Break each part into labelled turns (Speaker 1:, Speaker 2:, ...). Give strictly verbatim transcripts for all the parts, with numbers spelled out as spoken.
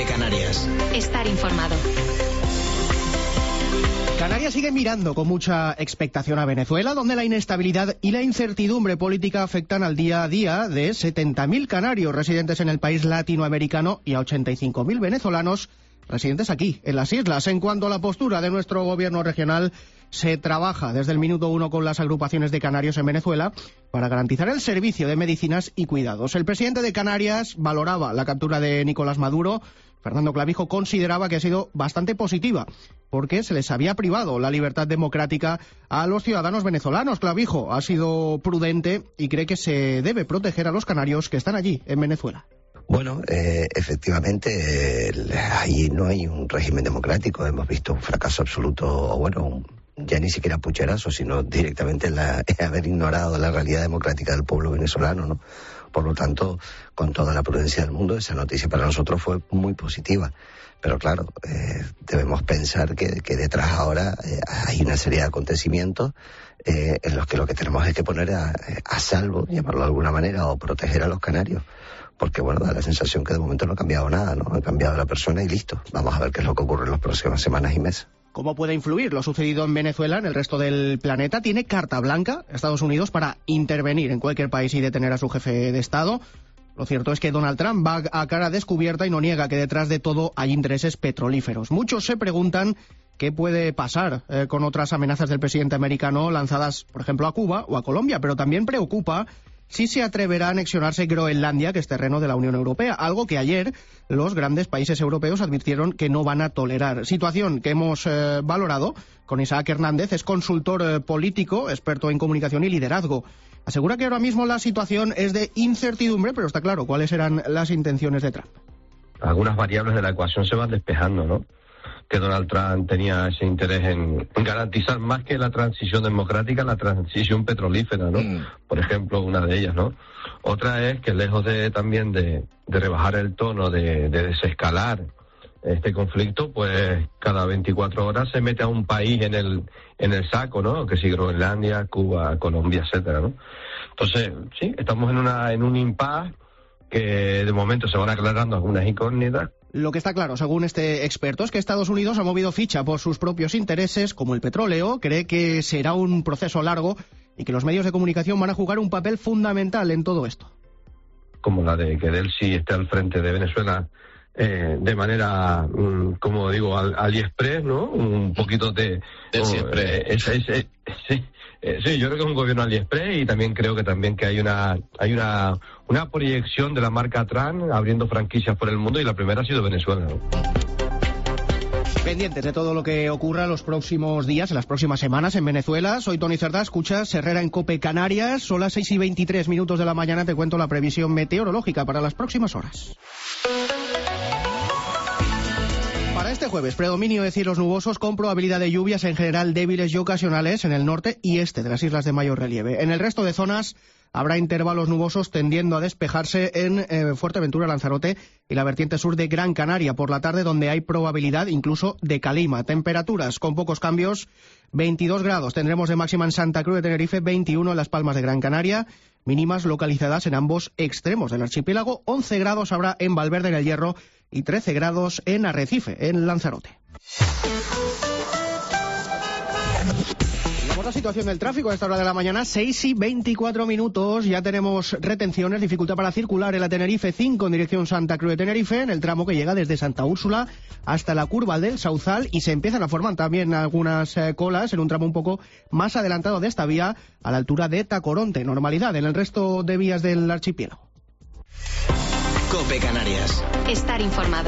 Speaker 1: COPE Canarias.
Speaker 2: Estar informado.
Speaker 3: Canarias sigue mirando con mucha expectación a Venezuela, donde la inestabilidad y la incertidumbre política afectan al día a día de setenta mil canarios residentes en el país latinoamericano y a ochenta y cinco mil venezolanos residentes aquí, en las islas. En cuanto a la postura de nuestro gobierno regional, se trabaja desde el minuto uno con las agrupaciones de canarios en Venezuela para garantizar el servicio de medicinas y cuidados. El presidente de Canarias valoraba la captura de Nicolás Maduro. Fernando Clavijo consideraba que ha sido bastante positiva porque se les había privado la libertad democrática a los ciudadanos venezolanos. Clavijo ha sido prudente y cree que se debe proteger a los canarios que están allí, en Venezuela.
Speaker 4: Bueno, eh, efectivamente, eh, ahí no hay un régimen democrático. Hemos visto un fracaso absoluto, o bueno, un, ya ni siquiera pucherazo, sino directamente la, haber ignorado la realidad democrática del pueblo venezolano, ¿no? Por lo tanto, con toda la prudencia del mundo, esa noticia para nosotros fue muy positiva. Pero claro, eh, debemos pensar que, que detrás ahora eh, hay una serie de acontecimientos eh, en los que lo que tenemos es que poner a, a salvo, llamarlo de alguna manera, o proteger a los canarios. Porque, bueno, da la sensación que de momento no ha cambiado nada, ¿no? Ha cambiado la persona y listo. Vamos a ver qué es lo que ocurre en las próximas semanas y meses.
Speaker 3: ¿Cómo puede influir lo sucedido en Venezuela en el resto del planeta? ¿Tiene carta blanca Estados Unidos para intervenir en cualquier país y detener a su jefe de Estado? Lo cierto es que Donald Trump va a cara descubierta y no niega que detrás de todo hay intereses petrolíferos. Muchos se preguntan qué puede pasar eh, con otras amenazas del presidente americano lanzadas, por ejemplo, a Cuba o a Colombia, pero también preocupa si se atreverá a anexionarse Groenlandia, que es terreno de la Unión Europea, algo que ayer los grandes países europeos advirtieron que no van a tolerar. Situación que hemos eh, valorado con Isaac Hernández, es consultor eh, político, experto en comunicación y liderazgo. Asegura que ahora mismo la situación es de incertidumbre, pero está claro cuáles eran las intenciones de Trump.
Speaker 5: Algunas variables de la ecuación se van despejando, ¿no? Que Donald Trump tenía ese interés en, en garantizar más que la transición democrática, la transición petrolífera, ¿no? Mm. Por ejemplo, una de ellas, ¿no? Otra es que lejos de también de, de rebajar el tono, de, de desescalar este conflicto, pues cada veinticuatro horas se mete a un país en el en el saco, ¿no? Que si Groenlandia, Cuba, Colombia, etcétera, ¿no? Entonces, sí, estamos en una en un impasse que de momento se van aclarando algunas incógnitas.
Speaker 3: Lo que está claro, según este experto, es que Estados Unidos ha movido ficha por sus propios intereses, como el petróleo. Cree que será un proceso largo y que los medios de comunicación van a jugar un papel fundamental en todo esto.
Speaker 5: Como la de que Delcy esté al frente de Venezuela eh, de manera, mm, como digo, al, AliExpress, ¿no? Un poquito de...
Speaker 6: Delcy
Speaker 5: oh, eh, es, es, es, sí, eh, sí, yo creo que es un gobierno AliExpress y también creo que también que hay una hay una una proyección de la marca Trump abriendo franquicias por el mundo y la primera ha sido Venezuela, ¿no?
Speaker 3: Pendientes de todo lo que ocurra los próximos días, en las próximas semanas en Venezuela. Soy Tony Cerdá, escuchas Herrera en COPE Canarias. Son las seis y veintitrés minutos de la mañana. Te cuento la previsión meteorológica para las próximas horas. Para este jueves, predominio de cielos nubosos con probabilidad de lluvias en general débiles y ocasionales en el norte y este de las islas de mayor relieve. En el resto de zonas habrá intervalos nubosos tendiendo a despejarse en eh, Fuerteventura, Lanzarote y la vertiente sur de Gran Canaria por la tarde, donde hay probabilidad incluso de calima. Temperaturas con pocos cambios, veintidós grados tendremos de máxima en Santa Cruz de Tenerife, veintiuno en Las Palmas de Gran Canaria, mínimas localizadas en ambos extremos del archipiélago, once grados habrá en Valverde en el Hierro y trece grados en Arrecife, en Lanzarote. La situación del tráfico a esta hora de la mañana, seis y veinticuatro minutos. Ya tenemos retenciones, dificultad para circular en la Tenerife cinco en dirección Santa Cruz de Tenerife, en el tramo que llega desde Santa Úrsula hasta la curva del Sauzal, y se empiezan a formar también algunas eh, colas en un tramo un poco más adelantado de esta vía, a la altura de Tacoronte. Normalidad en el resto de vías del archipiélago.
Speaker 1: COPE Canarias.
Speaker 2: Estar informado.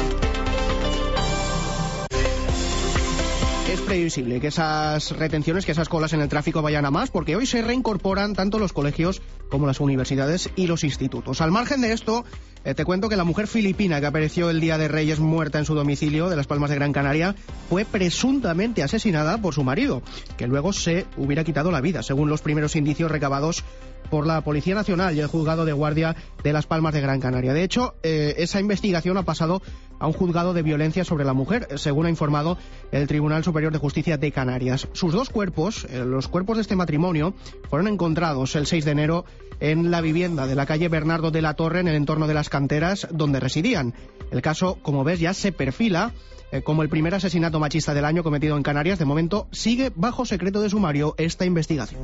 Speaker 3: Es previsible que esas retenciones, que esas colas en el tráfico vayan a más, porque hoy se reincorporan tanto los colegios como las universidades y los institutos. Al margen de esto, eh, te cuento que la mujer filipina que apareció el Día de Reyes muerta en su domicilio de Las Palmas de Gran Canaria fue presuntamente asesinada por su marido, que luego se hubiera quitado la vida, según los primeros indicios recabados por la Policía Nacional y el Juzgado de Guardia de Las Palmas de Gran Canaria. De hecho, eh, esa investigación ha pasado a un juzgado de violencia sobre la mujer, según ha informado el Tribunal Superior Superior de Justicia de Canarias. Sus dos cuerpos, eh, los cuerpos de este matrimonio, fueron encontrados el seis de enero en la vivienda de la calle Bernardo de la Torre, en el entorno de las canteras donde residían. El caso, como ves, ya se perfila eh, como el primer asesinato machista del año cometido en Canarias. De momento sigue bajo secreto de sumario esta investigación.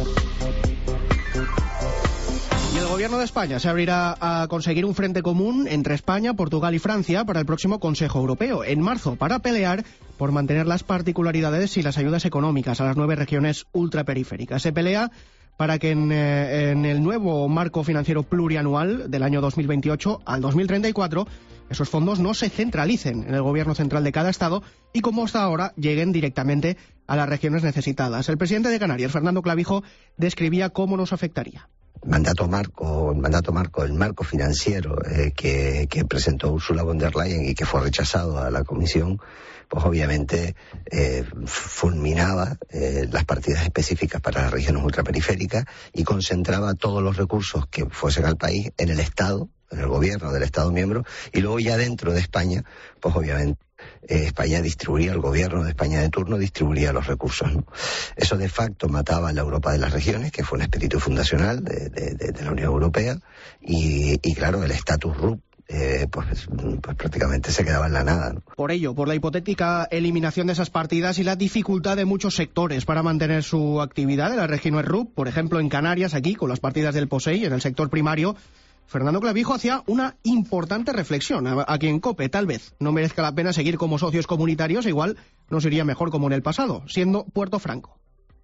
Speaker 3: Y el Gobierno de España se abrirá a conseguir un frente común entre España, Portugal y Francia para el próximo Consejo Europeo, en marzo, para pelear por mantener las particularidades y las ayudas económicas a las nueve regiones ultraperiféricas. Se pelea para que en, eh, en el nuevo marco financiero plurianual del año dos mil veintiocho al dos mil treinta y cuatro esos fondos no se centralicen en el gobierno central de cada estado y, como hasta ahora, lleguen directamente a las regiones necesitadas. El presidente de Canarias, Fernando Clavijo, describía cómo nos afectaría.
Speaker 4: Mandato marco, el mandato marco, el marco financiero eh, que, que presentó Ursula von der Leyen y que fue rechazado a la Comisión, pues obviamente eh, fulminaba eh, las partidas específicas para las regiones ultraperiféricas y concentraba todos los recursos que fuesen al país en el Estado, en el gobierno del Estado miembro, y luego ya dentro de España, pues obviamente Eh, España distribuía, el gobierno de España de turno distribuía los recursos, ¿no? Eso de facto mataba a la Europa de las regiones, que fue un espíritu fundacional de, de, de, de la Unión Europea, y, y claro, el status R U P Eh, pues, pues prácticamente se quedaba en la nada, ¿no?
Speaker 3: Por ello, por la hipotética eliminación de esas partidas y la dificultad de muchos sectores para mantener su actividad de las regiones R U P, por ejemplo en Canarias, aquí con las partidas del POSEI en el sector primario, Fernando Clavijo hacía una importante reflexión. Aquí en COPE tal vez no merezca la pena seguir como socios comunitarios, igual nos iría mejor como en el pasado, siendo Puerto Franco.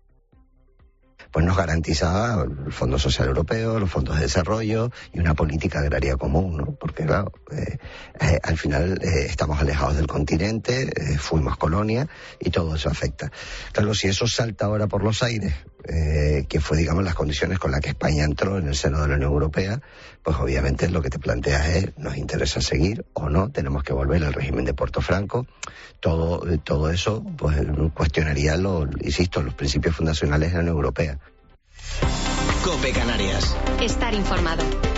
Speaker 4: Pues nos garantizaba el Fondo Social Europeo, los fondos de desarrollo y una política agraria común, ¿no? Porque claro, eh, eh, al final eh, estamos alejados del continente, eh, fuimos colonia y todo eso afecta. Claro, si eso salta ahora por los aires, eh, que fue, digamos, las condiciones con las que España entró en el seno de la Unión Europea, pues obviamente lo que te planteas es, ¿nos interesa seguir o no? Tenemos que volver al régimen de Puerto Franco. Todo, todo eso, pues cuestionaría, lo, insisto, los principios fundacionales de la Unión Europea.
Speaker 1: COPE Canarias.
Speaker 2: Estar informado.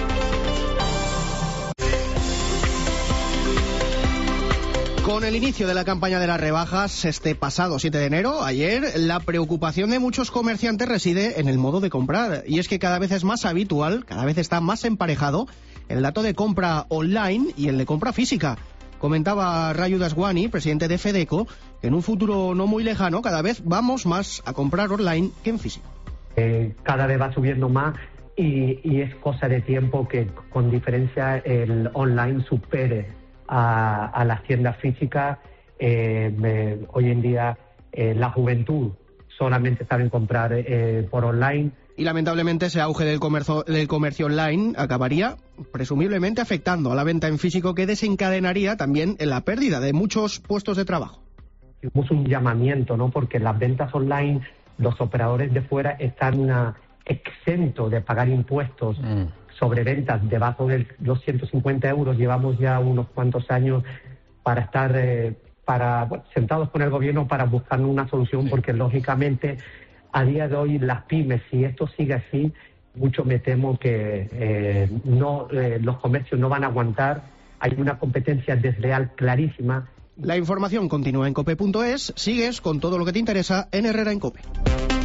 Speaker 3: Con el inicio de la campaña de las rebajas este pasado siete de enero, ayer, la preocupación de muchos comerciantes reside en el modo de comprar. Y es que cada vez es más habitual, cada vez está más emparejado el dato de compra online y el de compra física. Comentaba Rayu Daswani, presidente de FEDECO, que en un futuro no muy lejano cada vez vamos más a comprar online que en físico.
Speaker 6: Eh, cada vez va subiendo más y, y es cosa de tiempo que con diferencia el online supere a, a las tiendas físicas. Eh, me, hoy en día eh, la juventud solamente sabe comprar eh, por online.
Speaker 3: Y lamentablemente ese auge del comercio, del comercio online acabaría presumiblemente afectando a la venta en físico, que desencadenaría también en la pérdida de muchos puestos de trabajo.
Speaker 6: Hicimos un llamamiento, ¿no? Porque las ventas online, los operadores de fuera están uh, exentos de pagar impuestos mm. sobre ventas debajo de los ciento cincuenta euros. Llevamos ya unos cuantos años para estar eh, para bueno, sentados con el gobierno para buscar una solución, sí. Porque lógicamente a día de hoy las pymes, si esto sigue así, mucho me temo que eh, no eh, los comercios no van a aguantar. Hay una competencia desleal clarísima.
Speaker 3: La información continúa en cope punto es. Sigues con todo lo que te interesa en Herrera en COPE.